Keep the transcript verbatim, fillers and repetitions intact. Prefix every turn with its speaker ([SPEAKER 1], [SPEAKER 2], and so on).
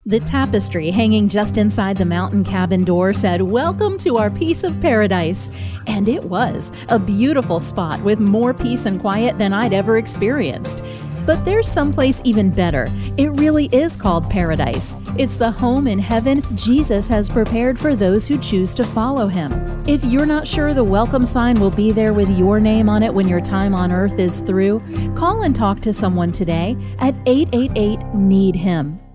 [SPEAKER 1] The tapestry hanging just inside the mountain cabin door said, "Welcome to our piece of paradise." And it was a beautiful spot with more peace and quiet than I'd ever experienced. But there's someplace even better. It really is called paradise. It's the home in heaven Jesus has prepared for those who choose to follow him. If you're not sure the welcome sign will be there with your name on it when your time on earth is through, call and talk to someone today at eight eight eight, need him.